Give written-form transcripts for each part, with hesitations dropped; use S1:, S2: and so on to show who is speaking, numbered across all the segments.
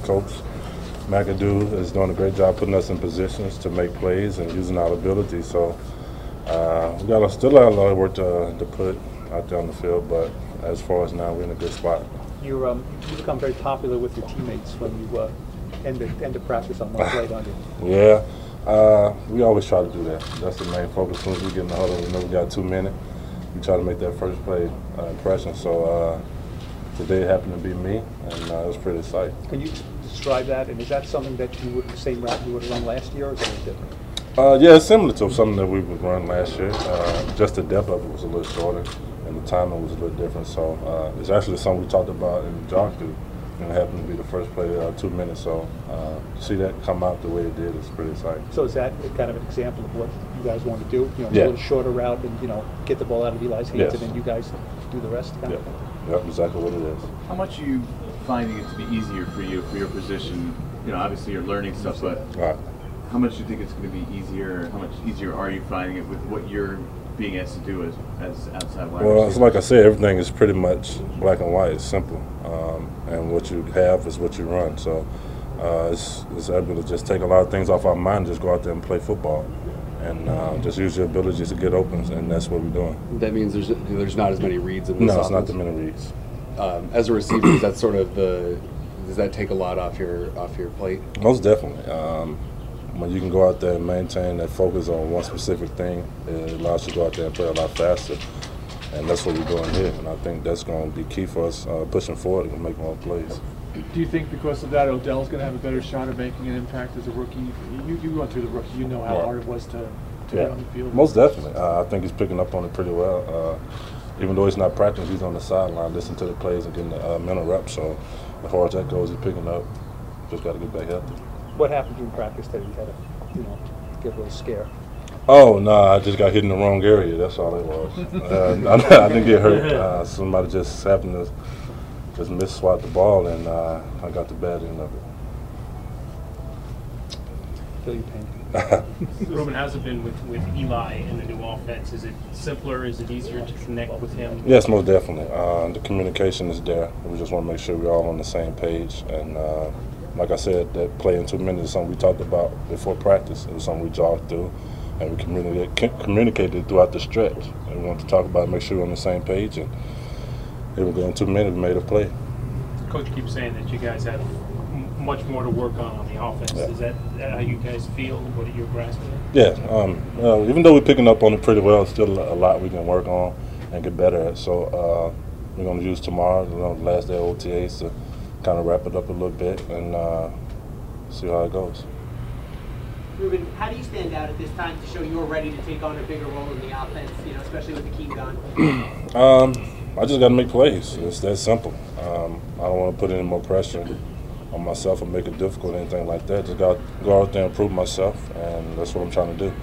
S1: Coach McAdoo is doing a great job putting us in positions to make plays and using our ability. So we got still a lot of work to put out there on the field, but as far as now, we're in a good spot.
S2: You become very popular with your teammates when you end the practice on one play, don't you?
S1: Yeah, we always try to do that. That's the main focus. As soon as we get in the huddle, we know we got 2 minutes. We try to make that first play impression. So today it happened to be me, and it was pretty exciting.
S2: Can you describe that? And is that something that you would, the same route you would have run last year, or is it a little different?
S1: Yeah, it's similar to something that we would run last year. Just the depth of it was a little shorter, and the timing was a little different. So it's actually something we talked about in the jog through, and it happened to be the first play 2 minutes. So to see that come out the way it did is pretty exciting.
S2: So is that kind of an example of what you guys want to do? You know,
S1: Yeah.
S2: a little shorter route and, you know, get the ball out of Eli's hands,
S1: Yes.
S2: and then you guys do the rest? Kind
S1: Yeah,
S2: of?
S1: yep, exactly what it is.
S3: How much are you finding it to be easier for you, for your position? You know, obviously you're learning stuff, but
S1: All right.
S3: how much do you think it's going to be easier? How much easier are you finding it with what you're being asked to do as outside wide
S1: Well, it's
S3: receiver?
S1: like I said, everything is pretty much black and white. It's simple, and what you have is what you run. So it's able to just take a lot of things off our mind, and just go out there and play football, and just use your abilities to get open, and that's what we're doing.
S4: That means there's not as many reads in this
S1: No, it's not
S4: offense?
S1: the many reads.
S4: As a receiver, is that sort of does that take a lot off your plate?
S1: Most definitely. When you can go out there and maintain that focus on one specific thing, it allows you to go out there and play a lot faster. And that's what we're doing here. And I think that's going to be key for us pushing forward and make more plays.
S5: Do you think because of that, Odell's going to have a better shot at making an impact as a rookie? You went through the rookie. You know how
S1: Right.
S5: hard it was to get on the field.
S1: Most definitely. I think he's picking up on it pretty well. Even though he's not practicing, he's on the sideline listening to the plays and getting the mental reps. So as far as that goes, he's picking up. Just got to get back healthy.
S2: What happened during practice that you had to, you know, get a little scare?
S1: Oh, no, I just got hit in the wrong area. That's all it was. I didn't get hurt. Somebody just happened to just miss-swat the ball, and I got the bad end of it.
S2: Feel your pain.
S6: Ruben, how's it been with Eli in the new offense? Is it simpler? Is it easier to connect with him?
S1: Yes, most definitely. The communication is there. We just want to make sure we're all on the same page. And like I said, that play in 2 minutes is something we talked about before practice. It was something we jogged through, and we communicated throughout the stretch. And we wanted to talk about it, make sure we're on the same page. And here we go in 2 minutes, we made a play.
S6: Coach keeps saying that you guys have much more to work on the offense.
S1: Yeah.
S6: Is that how you guys feel? What are your grasping?
S1: Yeah, even though we're picking up on it pretty well, still a lot we can work on and get better at. So we're going to use tomorrow, the last day of OTAs, to kind of wrap it up a little bit and see how it goes.
S7: Ruben, how do you stand out at this time to show you're ready to take on a bigger role in the offense, you know, especially with Akeem gone?
S1: I just got to make plays. It's that simple. I don't want to put any more pressure on myself or make it difficult or anything like that. Just got to go out there and prove myself, and that's what I'm trying to do.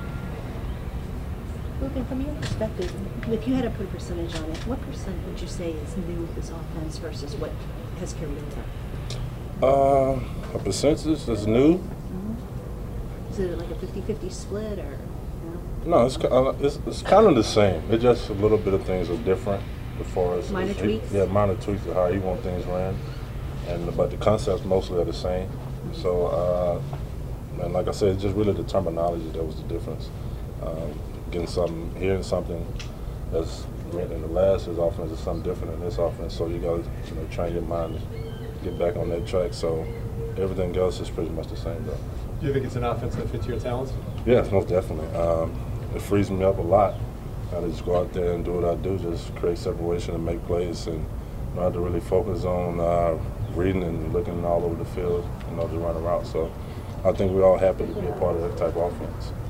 S8: Ruben, from your perspective, if you had to put a percentage on it, what percent would you say is new with this offense versus what has carried over?
S1: A percentage that's new?
S8: Is it like a 50-50 split, or?
S1: No, it's kind of the same. It's just a little bit of things are different as far as
S8: Minor tweaks?
S1: Yeah, minor tweaks of how you want things ran, but the concepts mostly are the same. So, and like I said, it's just really the terminology that was the difference. Hearing something that's in the last year's offense is something different in this offense. So you got to train your mind to get back on that track. So everything else is pretty much the same, though.
S5: Do you think it's an offense that fits your talents?
S1: Yes, most definitely. It frees me up a lot. I just go out there and do what I do, just create separation and make plays, and not to really focus on reading and looking all over the field, to run a route. So I think we're all happy to be a part of that type of offense.